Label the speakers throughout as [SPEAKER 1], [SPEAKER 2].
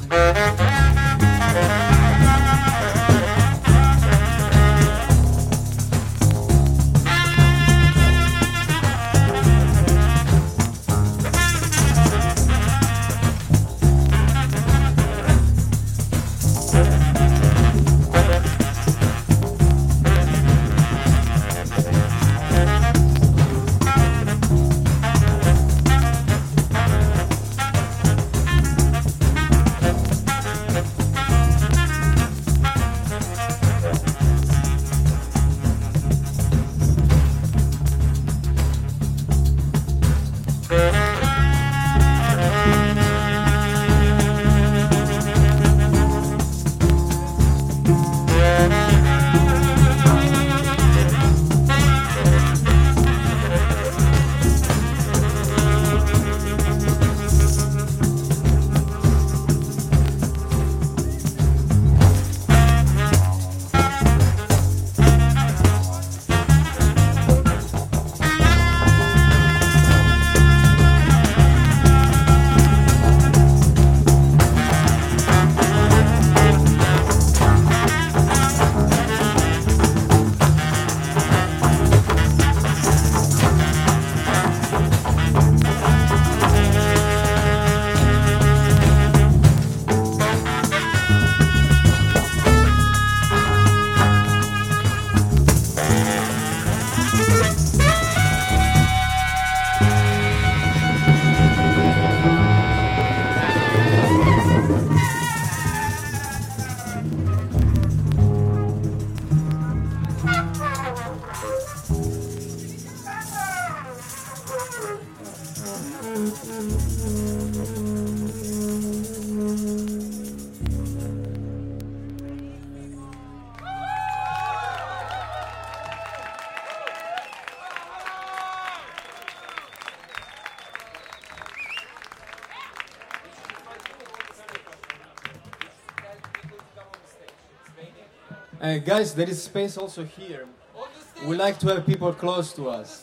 [SPEAKER 1] Guys, there is space also here. We like to have people close to us.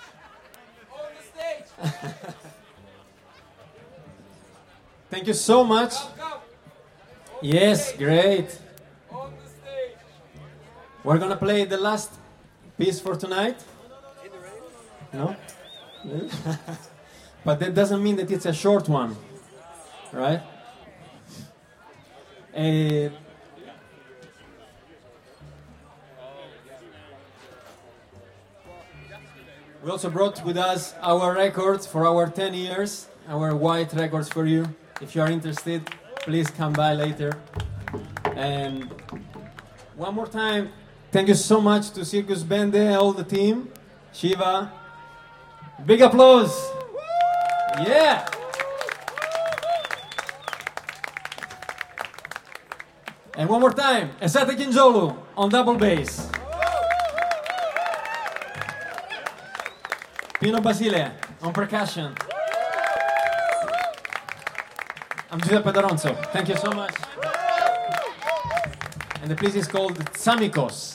[SPEAKER 2] On the stage!
[SPEAKER 1] Thank you so much.
[SPEAKER 2] Come.
[SPEAKER 1] Yes, great.
[SPEAKER 2] On the stage!
[SPEAKER 1] We're gonna play the last piece for tonight. No? But that doesn't mean that it's a short one, right? We also brought with us our records for our 10 years, our white records for you. If you are interested, please come by later. And one more time, thank you so much to Circus Bende, all the team, Shiva. Big applause! Yeah! And one more time, Esate Kinjolu on double bass. Pino Basile on percussion. I'm Giuseppe D'Aronzo. Thank you so much. And the piece is called Tsamikos.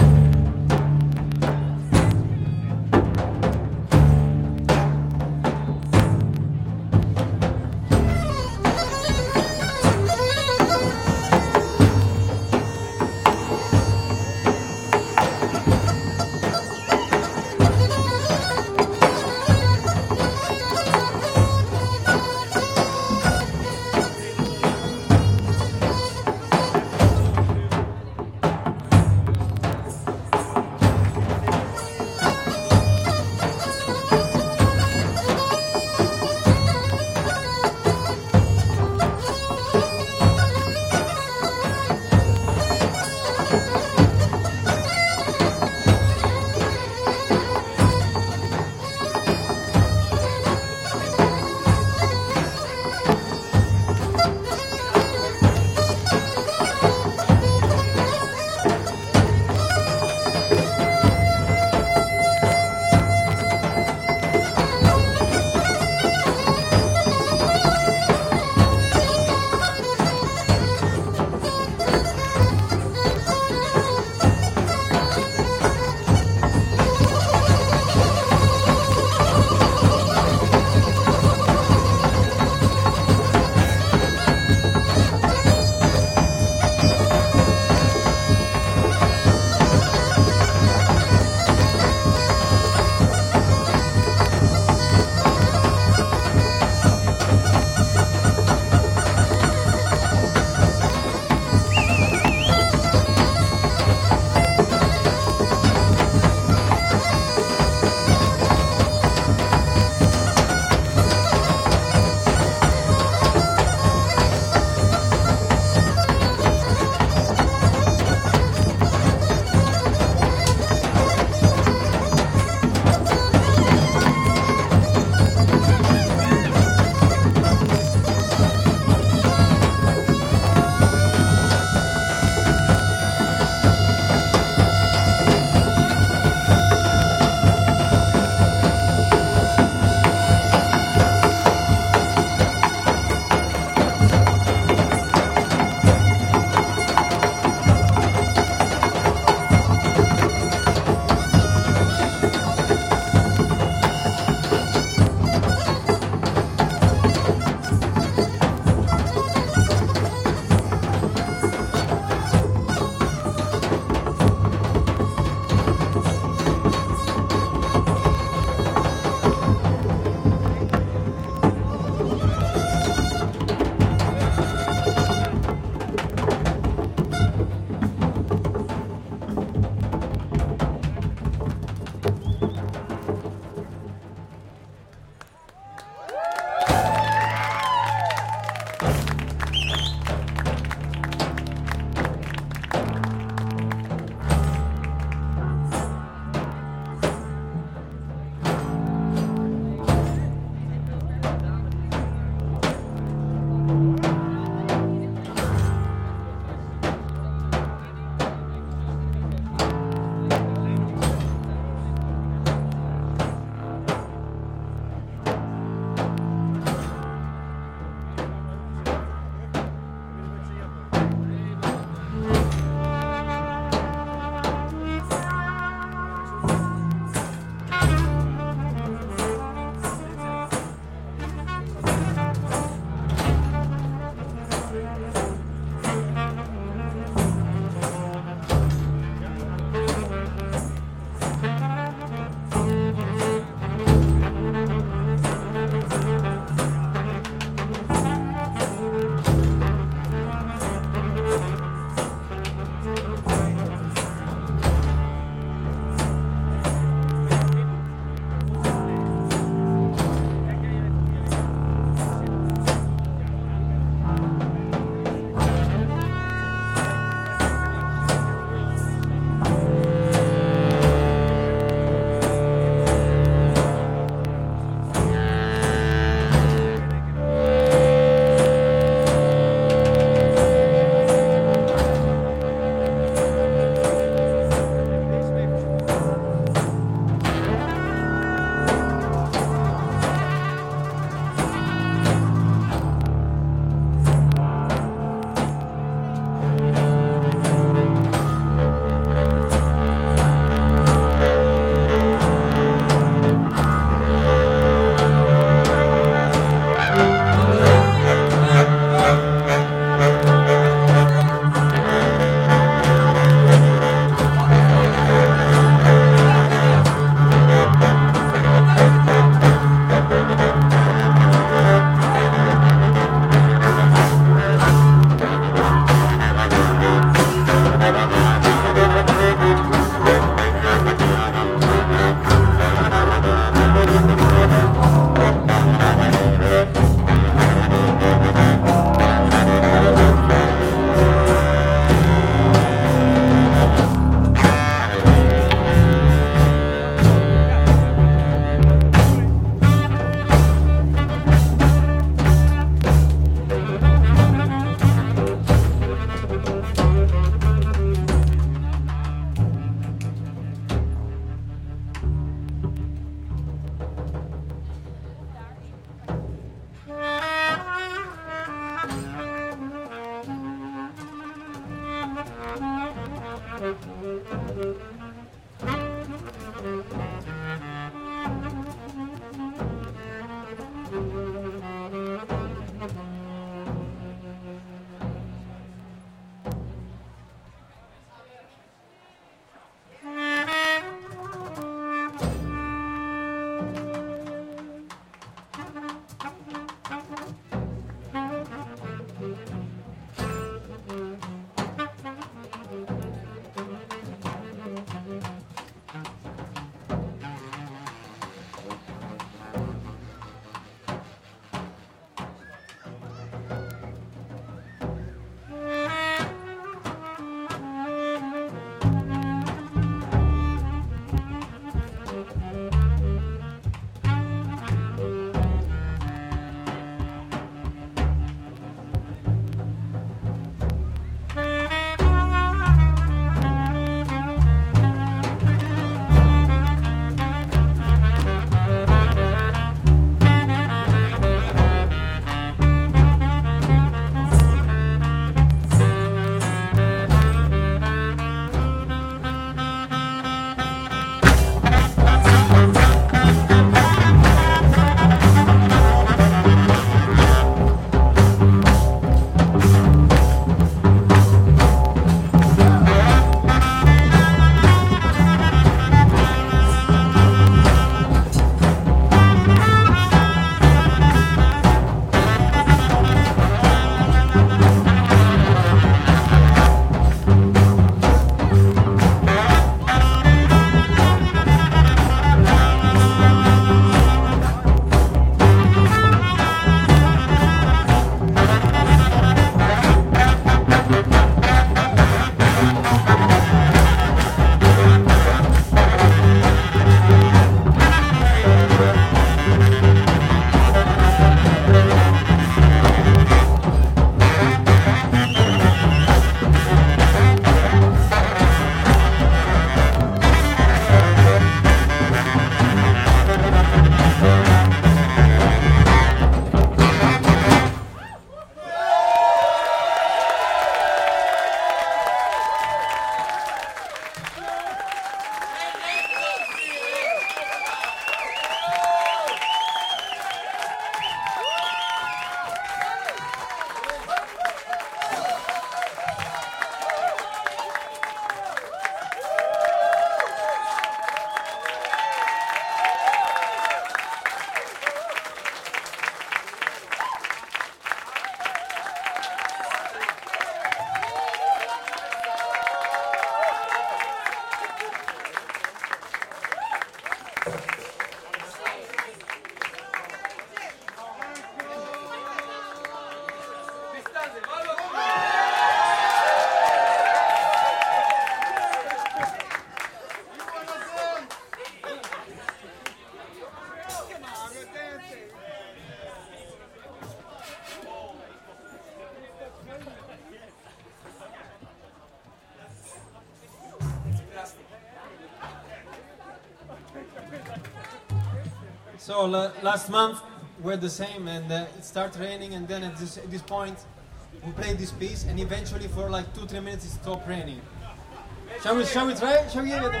[SPEAKER 1] So last month we're the same, and it started raining, and then at this point we played this piece, and eventually for like 2-3 minutes it stopped raining. Shall we try? Shall we give it?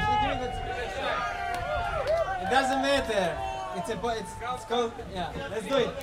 [SPEAKER 1] It doesn't matter. It's called, yeah. Let's do it.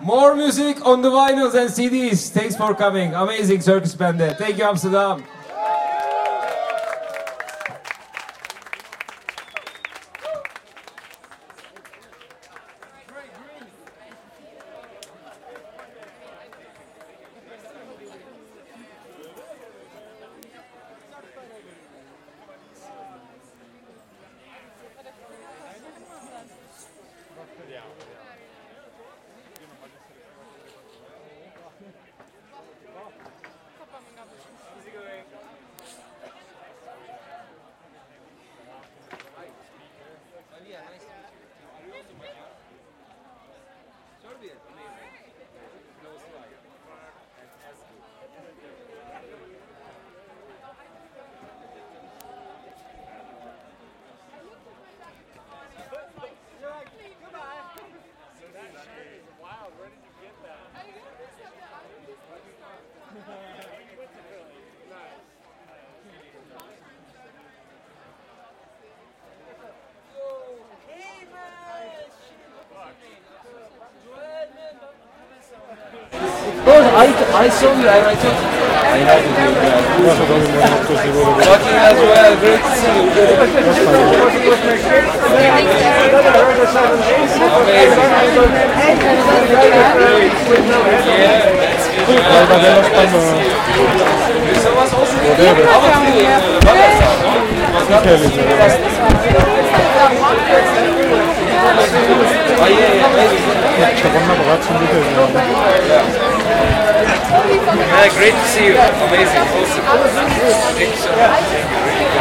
[SPEAKER 3] More music on the vinyls and CDs. Thanks for coming. Amazing circus band there. Thank you, Amsterdam.
[SPEAKER 2] I saw you, I told you. Talking as well, great to see you. Yeah, great to see you. Amazing. Awesome. Thank you so much. Thank you. Really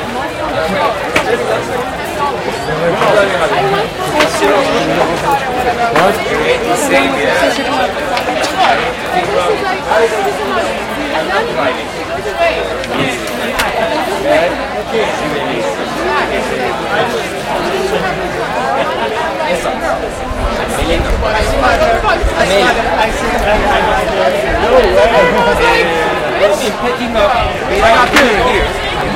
[SPEAKER 2] good. Great to see picking up here.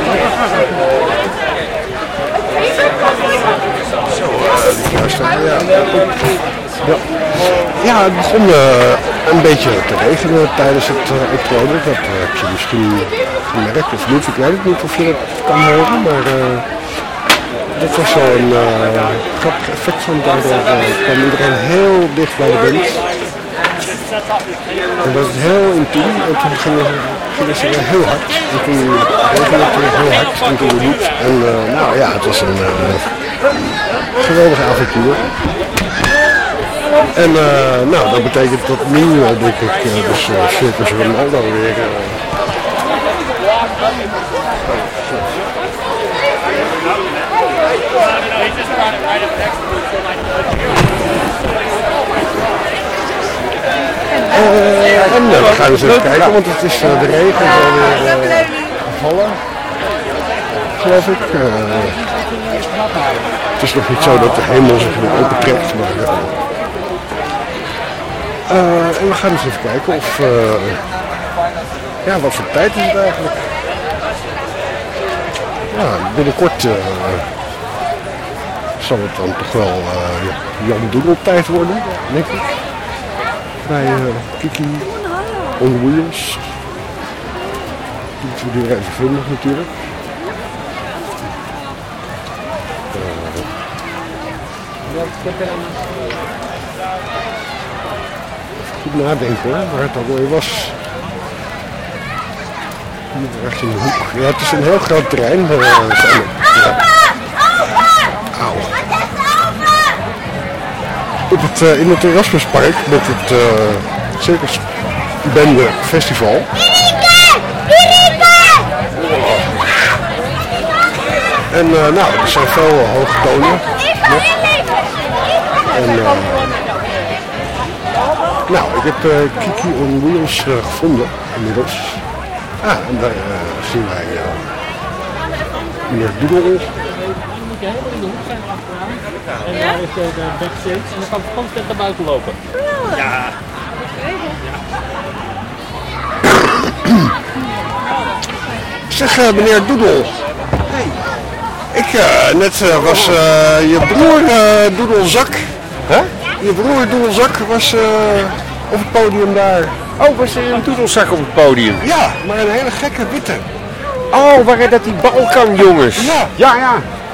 [SPEAKER 4] Ja, het begon een beetje te regenen tijdens het optreden. Dat heb je misschien gemerkt of niet. Ik weet het niet of je dat kan horen, maar dat was zo een grappig effect van. Daardoor kwam iedereen heel dicht bij de band. En dat was heel intiem en toen gingen ze weer heel hard. En toen regende het weer heel hard en toen weer niet. En nou ja, het was een geweldig avontuur. En nou, dat betekent dat nu, denk ik, dus Circus Ronaldo weer... en we gaan eens even kijken, want het is de regen alweer gevallen, geloof ik. Het is nog niet zo dat de hemel zich weer opentrekt, maar... en we gaan eens even kijken of... ja, wat voor tijd is het eigenlijk? Ja, binnenkort zal het dan toch wel Jan Doedel tijd worden, denk ik. Bij Kiki on Wheels. Die moeten we weer even vinden natuurlijk. Goed nadenken hoor, waar het alweer was. Hier echt in de hoek. Ja, het is een heel groot terrein. Auw. Op het, in het Erasmuspark met het Circus Bende Festival. En nou, er zijn veel hoge tonen. En nou, ik heb Kiki on Wheels gevonden inmiddels. Ah, en daar zien wij meneer Doedel.
[SPEAKER 5] Dan moet je helemaal in de hoek zijn achteraan. En daar is de backstage en dan kan het constant naar buiten lopen.
[SPEAKER 6] Ja.
[SPEAKER 4] Zeg meneer Doedel. Ik net was je broer Doedelzak. Huh? Je broer Doedelzak was op het podium daar.
[SPEAKER 6] Oh, was er een doedelzak op het podium?
[SPEAKER 4] Ja, maar een hele gekke witte.
[SPEAKER 6] Oh, waren dat die Balkanjongens?
[SPEAKER 4] Ja.
[SPEAKER 6] Ja.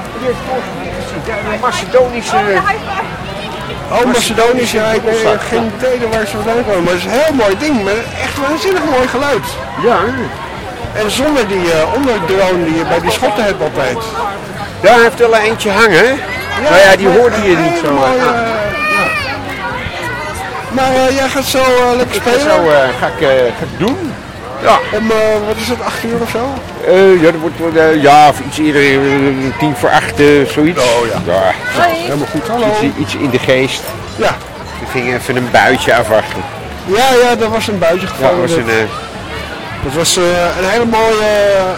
[SPEAKER 6] De Macedonische...
[SPEAKER 4] Oh, Macedonisch, ja, ik heb geen idee waar ze vandaan komen. Maar het is een heel mooi ding, met echt waanzinnig mooi geluid.
[SPEAKER 6] Ja.
[SPEAKER 4] En zonder die onderdrone die je bij die schotten hebt altijd.
[SPEAKER 6] Ja, hij heeft wel een eentje hangen, hè? Maar ja, die hoorde je niet zo.
[SPEAKER 4] Maar jij gaat zo lekker spelen?
[SPEAKER 6] Zo ga ik doen. Ja.
[SPEAKER 4] Om, wat is het, 8 uur of zo?
[SPEAKER 6] Ja, dat wordt of iets eerder, 7:50, zoiets.
[SPEAKER 4] Oh ja. Helemaal goed, hallo.
[SPEAKER 6] Iets in de geest.
[SPEAKER 4] Ja.
[SPEAKER 6] We gingen even een buitje afwachten.
[SPEAKER 4] Ja, er was een buitje gevallen. Dat was een hele mooie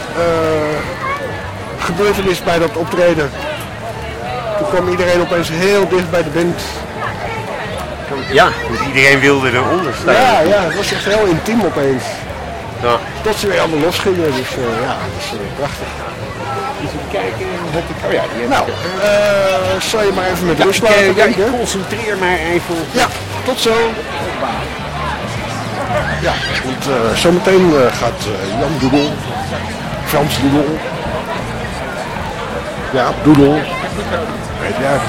[SPEAKER 4] gebeurtenis bij dat optreden. Toen kwam iedereen opeens heel dicht bij de band.
[SPEAKER 6] Ja, iedereen wilde eronder staan.
[SPEAKER 4] Ja, het was echt heel intiem opeens.
[SPEAKER 6] Ja.
[SPEAKER 4] Tot ze weer allemaal losgingen, dus dat is prachtig.
[SPEAKER 6] Even kijken, oh ja, die
[SPEAKER 4] nou, zal je maar even met rust laten kijken?
[SPEAKER 6] Ik concentreer maar even.
[SPEAKER 4] Ja, tot zo. Ja, want zometeen gaat Jan Doedel, Frans Doedel, ja, Doedel, weet jij,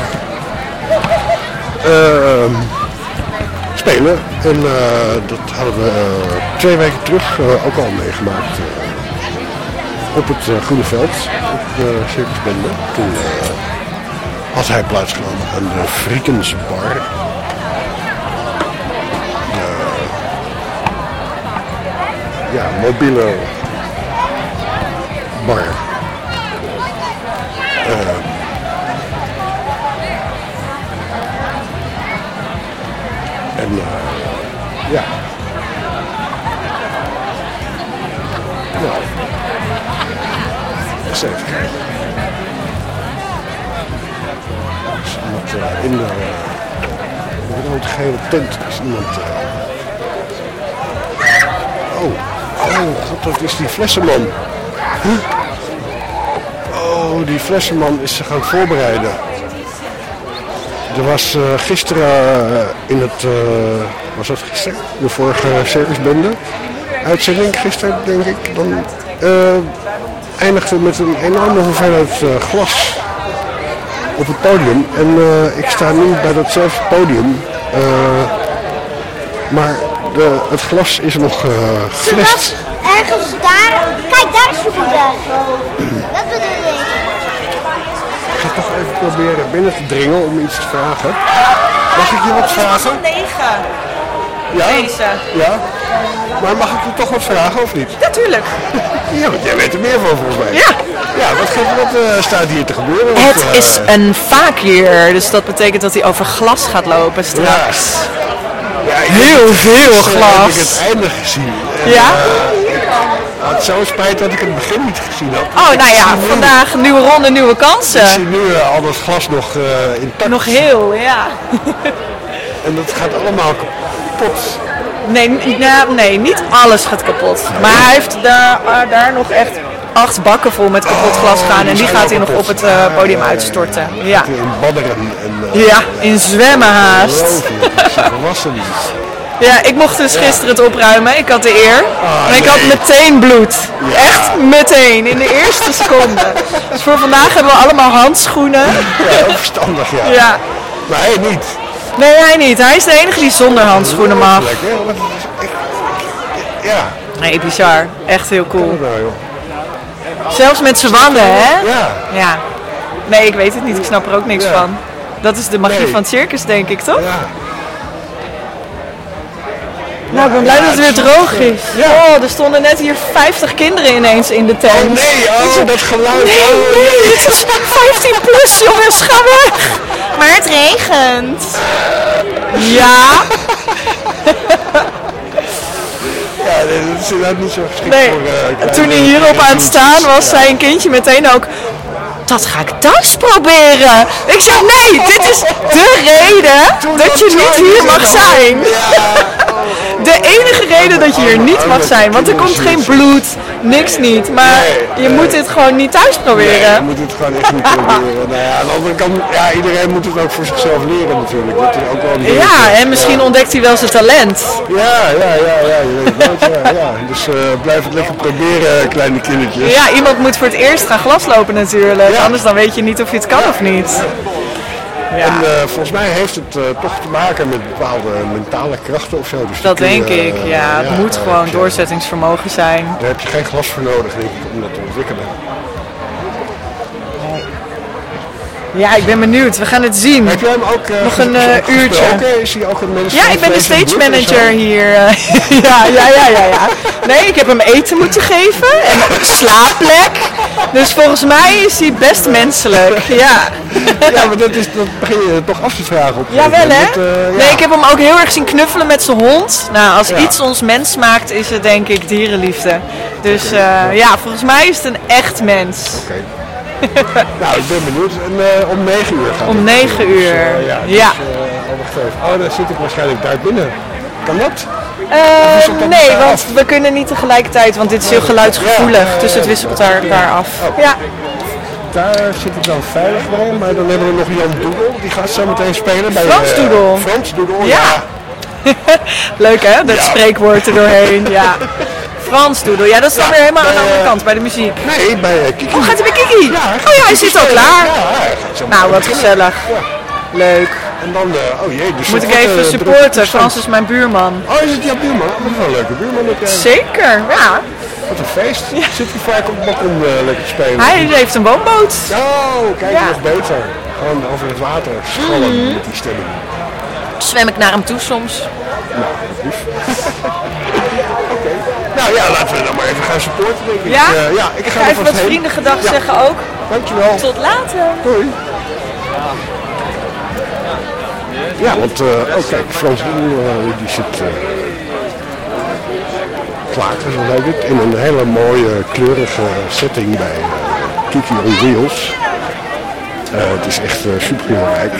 [SPEAKER 4] spelen. En dat hadden we 2 weken terug ook al meegemaakt op het Groene Veld, op de Circusbende. Toen had hij plaatsgenomen aan de Friekens Bar. Ja, mobiele bar. En ja. Nou. Eens even kijken. Is iemand in de rood-gele tent is iemand... Oh, god, dat is die flessenman. Huh? Oh, die flessenman is zich aan het voorbereiden. Er was gisteren in het... was dat gisteren? De vorige circusbende. Uitzending gisteren, denk ik. Dan eindigde met een enorme hoeveelheid glas op het podium. En ik sta nu bij datzelfde podium. Maar het glas is nog geflesd.
[SPEAKER 7] Ergens daar. Kijk, daar is je moeder. Dat bedoel ik.
[SPEAKER 4] Ik ga toch even proberen binnen te dringen om iets te vragen. Mag ik je wat vragen?
[SPEAKER 8] 9.
[SPEAKER 4] Ja?
[SPEAKER 8] Deze.
[SPEAKER 4] Ja. Maar mag ik je toch wat vragen of niet?
[SPEAKER 8] Natuurlijk.
[SPEAKER 4] Ja, want jij weet er meer van volgens mij.
[SPEAKER 8] Ja.
[SPEAKER 4] Ja, wat staat hier te gebeuren?
[SPEAKER 8] Het is een fakir, dus dat betekent dat hij over glas gaat lopen straks.
[SPEAKER 4] Ja,
[SPEAKER 8] Heel veel glas.
[SPEAKER 4] Ik heb het einde gezien. En,
[SPEAKER 8] Ja?
[SPEAKER 4] het zou spijt dat ik het begin niet gezien had.
[SPEAKER 8] Oh, nou ja, vandaag nieuwe ronde, nieuwe kansen.
[SPEAKER 4] Ik zie nu al dat glas nog intact.
[SPEAKER 8] Nog heel, ja.
[SPEAKER 4] En dat gaat allemaal kapot.
[SPEAKER 8] Nee, niet alles gaat kapot. Maar hij heeft daar nog echt 8 bakken vol met kapot glas gaan. En die gaat hij nog op het podium uitstorten. Ja.
[SPEAKER 4] In badderen.
[SPEAKER 8] Ja, in zwemmen haast.
[SPEAKER 4] Volwassen.
[SPEAKER 8] Ja, ik mocht dus gisteren het opruimen. Ik had de eer. Maar ik had meteen bloed.
[SPEAKER 4] Ja.
[SPEAKER 8] Echt meteen, in de eerste seconde. Dus voor vandaag hebben we allemaal handschoenen.
[SPEAKER 4] Ja, heel verstandig, ja.
[SPEAKER 8] Ja.
[SPEAKER 4] Maar hij niet.
[SPEAKER 8] Nee, hij niet. Hij is de enige die zonder handschoenen mag.
[SPEAKER 4] Ja.
[SPEAKER 8] Nee, bizar. Echt heel cool.
[SPEAKER 4] Nou, joh.
[SPEAKER 8] Zelfs met z'n wangen, hè?
[SPEAKER 4] Ja.
[SPEAKER 8] Ja. Nee, ik weet het niet. Ik snap er ook niks van. Dat is de magie van het circus, denk ik, toch?
[SPEAKER 4] Ja.
[SPEAKER 8] Nou, ik ben blij dat het weer droog is.
[SPEAKER 4] Ja.
[SPEAKER 8] Oh, er stonden net hier 50 kinderen ineens in de tent.
[SPEAKER 4] Oh nee, dat geluid.
[SPEAKER 8] Nee, het is 15 plus, jongens, ga weg. Maar het regent. Ja.
[SPEAKER 4] Ja, dat is inderdaad niet zo geschikt
[SPEAKER 8] Nee,
[SPEAKER 4] voor...
[SPEAKER 8] toen hij hierop aan het staan was, zei een kindje meteen ook... Dat ga ik thuis proberen. Ik zeg, nee, dit is de reden dat je niet hier mag zijn. De enige reden dat je hier niet mag zijn. Want er komt geen bloed, niks niet. Maar je moet dit gewoon niet thuis proberen.
[SPEAKER 4] Nee, je moet het gewoon echt niet proberen. Nou ja, aan de andere kant, ja, iedereen moet het ook voor zichzelf leren natuurlijk. Dat is ook wel een ding.
[SPEAKER 8] Ja, en misschien ontdekt hij wel zijn talent.
[SPEAKER 4] Ja, je weet het nooit, ja. Dus blijf het lekker proberen, kleine kindertjes.
[SPEAKER 8] Ja, iemand moet voor het eerst gaan glaslopen natuurlijk.
[SPEAKER 4] Ja.
[SPEAKER 8] Anders dan weet je niet of je het kan of niet. Ja.
[SPEAKER 4] En volgens mij heeft het toch te maken met bepaalde mentale krachten of zo. Dus
[SPEAKER 8] Dat denk ik, ja. Het moet gewoon doorzettingsvermogen zijn.
[SPEAKER 4] Daar heb je geen glas voor nodig, denk ik, om dat te ontwikkelen.
[SPEAKER 8] Ja, ik ben benieuwd. We gaan het zien.
[SPEAKER 4] Heb jij hem ook
[SPEAKER 8] nog een uurtje?
[SPEAKER 4] Is hij ook een mens?
[SPEAKER 8] Ja, ik ben de stage manager hier. Ja. Nee, ik heb hem eten moeten geven en een slaapplek. Dus volgens mij is hij best menselijk. Ja,
[SPEAKER 4] ja, maar dat begin je toch af te vragen op.
[SPEAKER 8] Jawel, hè?
[SPEAKER 4] Ja.
[SPEAKER 8] Nee, ik heb hem ook heel erg zien knuffelen met zijn hond. Nou, als iets ons mens maakt, is het denk ik dierenliefde. Dus ja, volgens mij is het een echt mens.
[SPEAKER 4] Oké. Nou, ik ben benieuwd. En om 9 uur gaan we.
[SPEAKER 8] Om 9 uur,
[SPEAKER 4] ja. Daar zit ik waarschijnlijk daar binnen. Kan dat?
[SPEAKER 8] Nee, want we kunnen niet tegelijkertijd, want dit is heel geluidsgevoelig. Dus het wisselt elkaar af. Ja.
[SPEAKER 4] Daar zit ik dan veilig bij, maar dan hebben we nog Jan Doedel, die gaat zo meteen spelen bij
[SPEAKER 8] Frans Doedel.
[SPEAKER 4] Frans Doedel,
[SPEAKER 8] ja. Leuk hè, dat spreekwoord er doorheen. Ja. Frans Doedel, ja, dat is dan weer helemaal aan de andere kant bij de muziek.
[SPEAKER 4] Nee, bij Kiki.
[SPEAKER 8] Oh, gaat hij bij Kiki?
[SPEAKER 4] Ja,
[SPEAKER 8] hij zit al klaar. Nou, wat gezellig. Leuk.
[SPEAKER 4] En dan, oh jee, dus
[SPEAKER 8] moet ik even supporten, Frans is mijn buurman.
[SPEAKER 4] Oh, is het jouw buurman? Dat is wel een leuke buurman.
[SPEAKER 8] Zeker, ja.
[SPEAKER 4] Wat een feest. Zit hij vaak op het balkon lekker te spelen?
[SPEAKER 8] Hij heeft een woonboot.
[SPEAKER 4] Oh, kijk, nog beter. Gewoon over het water scrollen met die stemming.
[SPEAKER 8] Zwem ik naar hem toe soms.
[SPEAKER 4] Nou, lief. Oké. Nou ja, laten we dan maar even gaan supporten, denk ik.
[SPEAKER 8] Ja?
[SPEAKER 4] Ik
[SPEAKER 8] ga even wat vrienden gedag zeggen ook.
[SPEAKER 4] Dankjewel.
[SPEAKER 8] Tot later.
[SPEAKER 4] Doei. Ja, want kijk, Frans die zit klaar, zo lijkt het. In een hele mooie, kleurige setting bij Kiki on Wheels. Het is echt super belangrijk.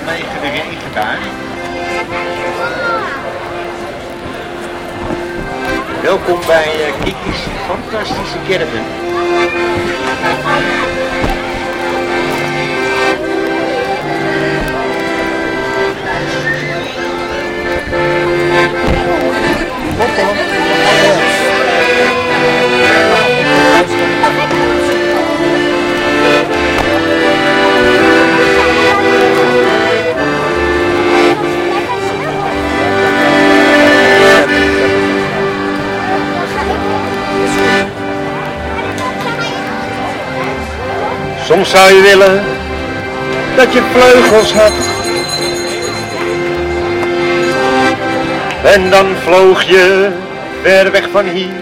[SPEAKER 6] Welkom bij Kiki's fantastische caravan. Soms zou je willen dat je vleugels had. En dan vloog je ver weg van hier.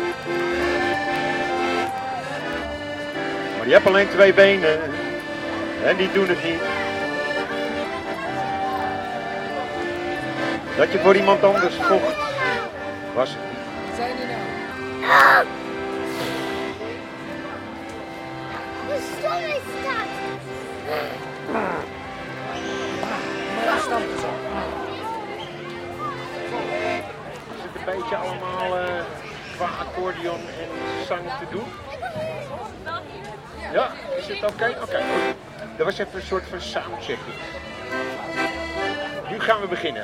[SPEAKER 6] Maar je hebt alleen 2 benen en die doen het niet. Dat je voor iemand anders vocht, was het niet.
[SPEAKER 7] Zijn die nou? Hoe stom is dat?
[SPEAKER 6] Is het een beetje allemaal qua accordeon en zang te doen? Ja, is het oké? Oké, goed. Dat was even een soort van soundchecking. Nu gaan we beginnen.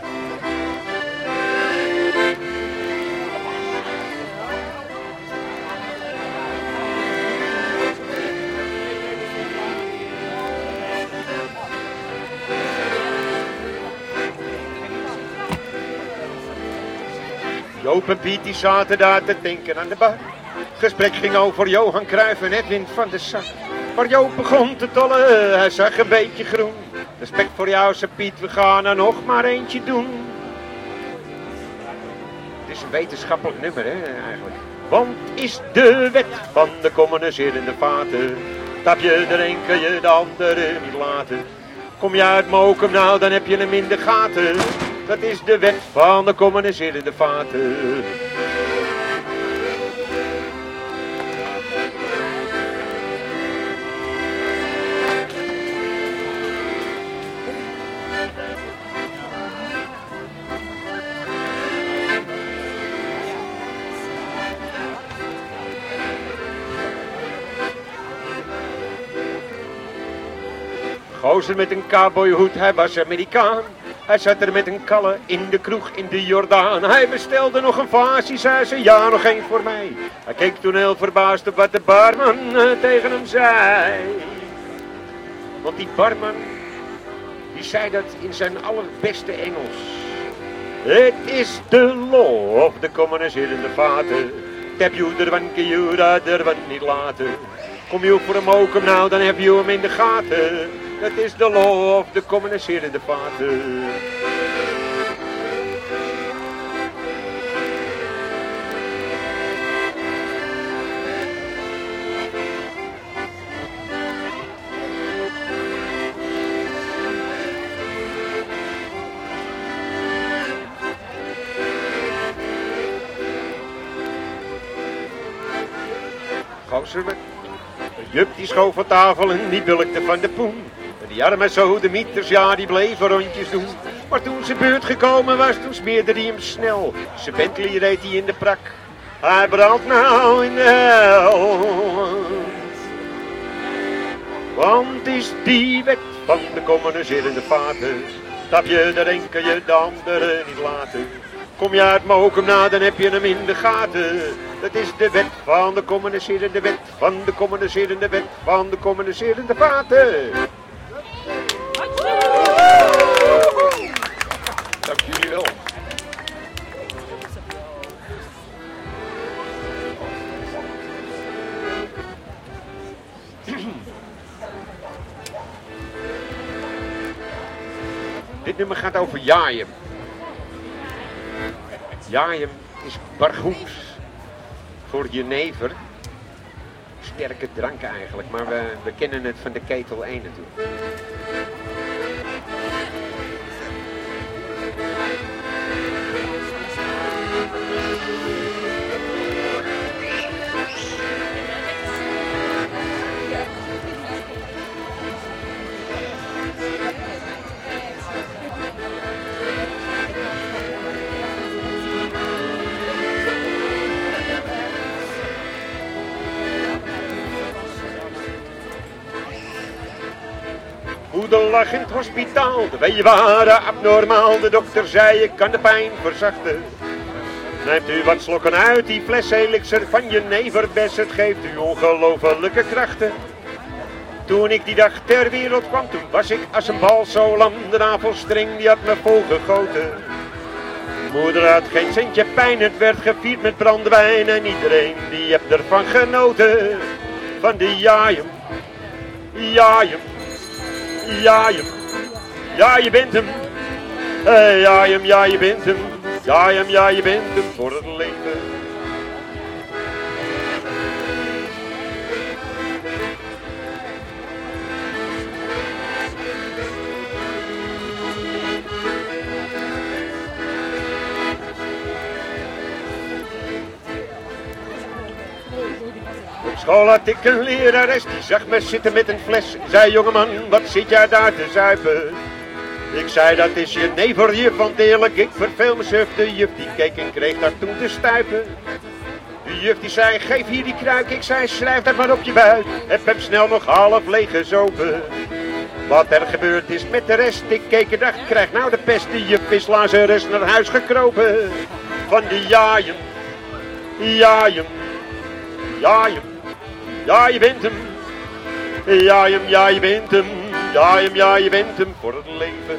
[SPEAKER 6] Joop en Piet die zaten daar te denken aan de bar. Het gesprek ging over Johan Cruijff en Edwin van der Sar. Maar Joop begon te tollen, hij zag een beetje groen. Respect voor jou, zei Piet, we gaan er nog maar eentje doen. Het is een wetenschappelijk nummer, hè, eigenlijk. Want is de wet van de communicerende vaten. Tap je er een, kun je de andere niet laten. Kom je uit Mokum, nou dan heb je hem in de gaten. Dat is de wet van de communicerende vaten. Gozer met een cowboyhoed, hij was Amerikaan. Hij zat er met een kalle in de kroeg in de Jordaan. Hij bestelde nog een vaasje, zei ze, ja, nog één voor mij. Hij keek toen heel verbaasd op wat de barman tegen hem zei. Want die barman, die zei dat in zijn allerbeste Engels. Het is de law of de communicerende vaten. Heb je er van kejuda er van niet laten. Kom je voor hem ook hem nou, dan heb je hem in de gaten. Het is de law of de communicerende vaten. Gozer, Jup die schoof van tafel en die bulkte van de poen. Die arme sodemieters, ja, die bleven rondjes doen. Maar toen zijn beurt gekomen was, toen smeerde hij hem snel. Zijn Bentley reed hij in de prak. Hij brandt nou in de hel. Want is die wet van de communicerende vaten. Tap je de een kan je de andere niet laten. Kom je uit Mokum, nou dan heb je hem in de gaten. Dat is de wet van de communicerende wet van de communicerende wet van de communicerende vaten. Dank jullie wel. Dit nummer gaat over Jajem. Jajem is bargoens voor jenever. Sterke drank eigenlijk, maar we kennen het van de ketel 1 natuurlijk. Moeder lag in het hospitaal, de weeën waren abnormaal. De dokter zei, ik kan de pijn verzachten. Neemt u wat slokken uit die fles elixir van jeneverbes. Het geeft u ongelofelijke krachten. Toen ik die dag ter wereld kwam, toen was ik als een bal zo lam. De navelstreng die had me volgegoten. Moeder had geen centje pijn, het werd gevierd met brandewijn. En iedereen die heeft ervan genoten. Van de jajem, jajem. Jajem, ja je bent hem. Jajem, ja je bent hem. Jajem, ja je bent hem voor het leven. Op school had ik een lerares, die zag me zitten met een fles. Zei, jongeman, wat zit jij daar te zuipen? Ik zei, dat is je neverjuf, want eerlijk, ik verveel me suf. De juf die keek en kreeg daar toen te stuipen. De juf die zei, geef hier die kruik. Ik zei, schrijf dat maar op je buik. Heb hem snel nog half leeg gezopen. Wat er gebeurd is met de rest, ik keek en dacht, krijg nou de pest. De juf is Lazarus naar huis gekropen. Van de jajem, jajem, jajem. Ja, je bent hem. Jajem, ja, je bent hem. Jajem, ja, je bent hem voor het leven.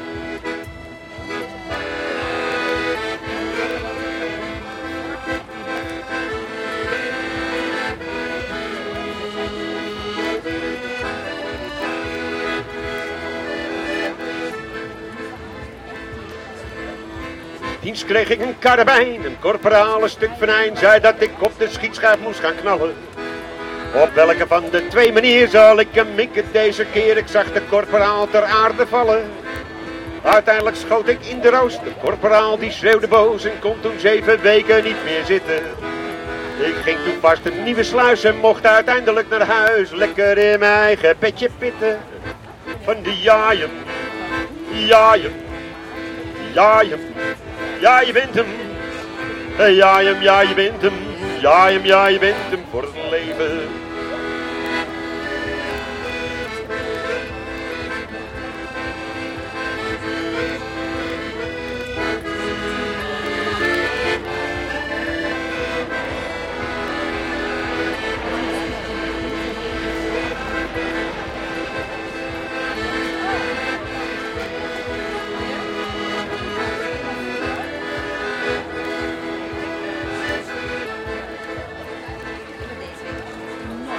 [SPEAKER 6] Dienst kreeg ik een karabijn, een korporaal een stuk venijn. Zei dat ik op de schietschijf moest gaan knallen. Op welke van de twee manieren zal ik hem mikken deze keer? Ik zag de korporaal ter aarde vallen. Uiteindelijk schoot ik in de roos. De korporaal die schreeuwde boos en kon toen 7 weken niet meer zitten. Ik ging toen vast een nieuwe sluis en mocht uiteindelijk naar huis. Lekker in mijn eigen bedje pitten. Van de jajem, jajem, jajem. Ja, je bent hem. Jajem, ja, je bent hem. Jajem, ja, je bent hem voor het leven.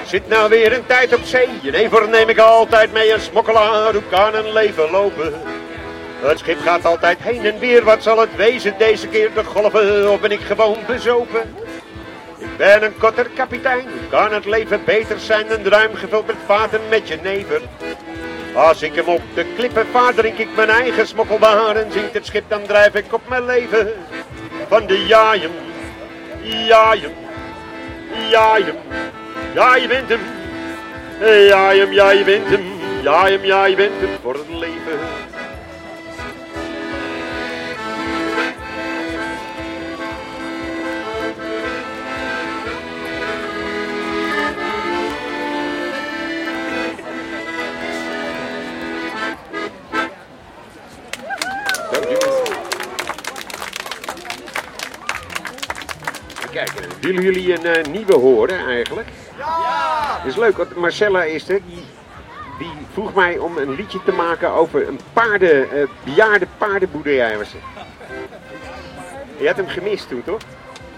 [SPEAKER 6] Zit nou weer een tijd op zee, en één neem ik altijd mee. Een smokkelaar, hoe kan een leven lopen? Het schip gaat altijd heen en weer, wat zal het wezen deze keer? De golven, of ben ik gewoon bezopen? Ik ben een kotterkapitein, hoe kan het leven beter zijn? Een ruim gevuld met vaten met jenever. Als ik hem op de klippen vaar, drink ik mijn eigen smokkelbaar. En zinkt het schip, dan drijf ik op mijn leven. Van de jaaien, jaaien, jaaien. Ja, je bent hem. Ja, je bent hem. Ja, je bent hem voor het leven. Kijk, willen jullie een nieuwe horen eigenlijk? Ja! Dat is leuk, want Marcella is er. Die vroeg mij om een liedje te maken over een bejaarde paardenboerderij. Was het. Je had hem gemist toen, toch?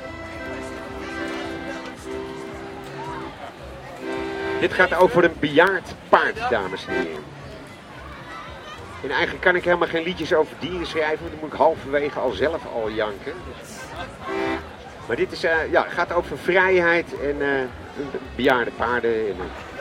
[SPEAKER 6] Dit gaat over een bejaard paard, dames en heren. En eigenlijk kan ik helemaal geen liedjes over dieren schrijven, want dan moet ik halverwege al zelf al janken. Maar dit is, gaat over vrijheid en bejaarde paarden. En,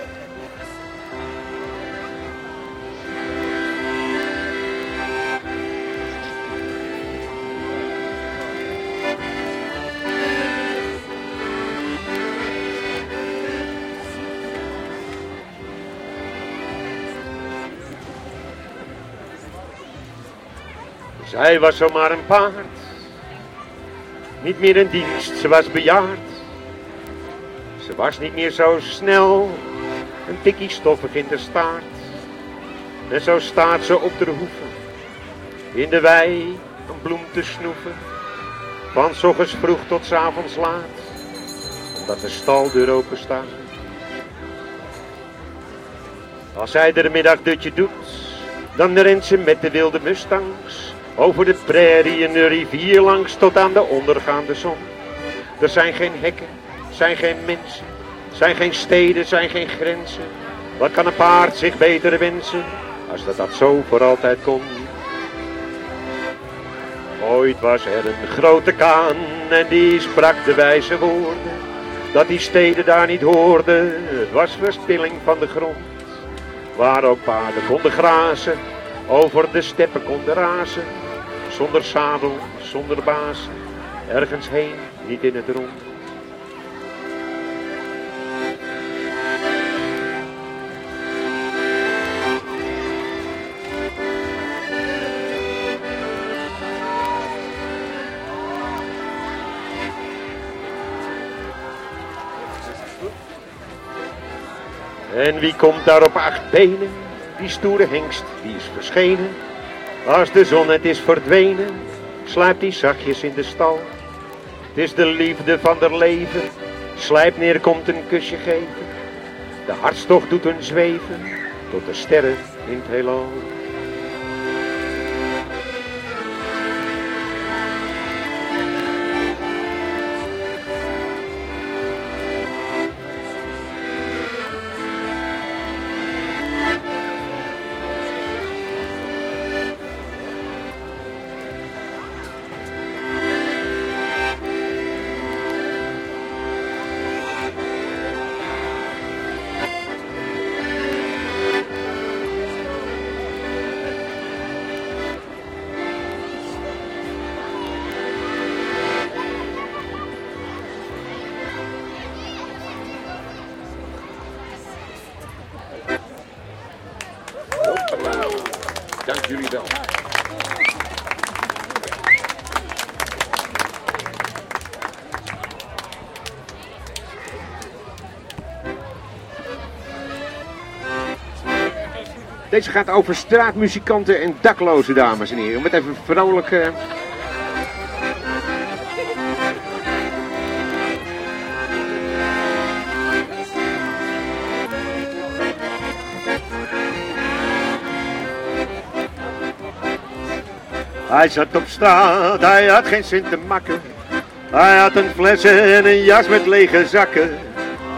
[SPEAKER 6] Zij was zomaar een paard, niet meer in dienst, ze was bejaard. Ze was niet meer zo snel, een tikkie stoffig in de staart. En zo staat ze op de hoeven, in de wei een bloem te snoeven. Van 's ochtends vroeg tot 's avonds laat, omdat de staldeur open staat. Als zij er een middagdutje doet, dan rent ze met de wilde mustangs over de prairie en de rivier langs tot aan de ondergaande zon. Er zijn geen hekken, zijn geen mensen, zijn geen steden, zijn geen grenzen. Wat kan een paard zich beter wensen, als dat zo voor altijd kon? Ooit was er een grote kaan en die sprak de wijze woorden, dat die steden daar niet hoorden. Het was verspilling van de grond, waar ook paarden konden grazen, over de steppen konden razen. Zonder zadel, zonder baas, ergens heen, niet in het rond. En wie komt daar op 8 benen? Die stoere hengst, die is verschenen. Als de zon het is verdwenen, sluipt hij zachtjes in de stal. Het is de liefde van haar leven, slijpt neer, komt een kusje geven. De hartstocht doet hun zweven, tot de sterren in het heelal. Dank jullie wel. Deze gaat over straatmuzikanten en daklozen, dames en heren. Met even vrolijk... Hij zat op straat, hij had geen cent te makken. Hij had een fles en een jas met lege zakken.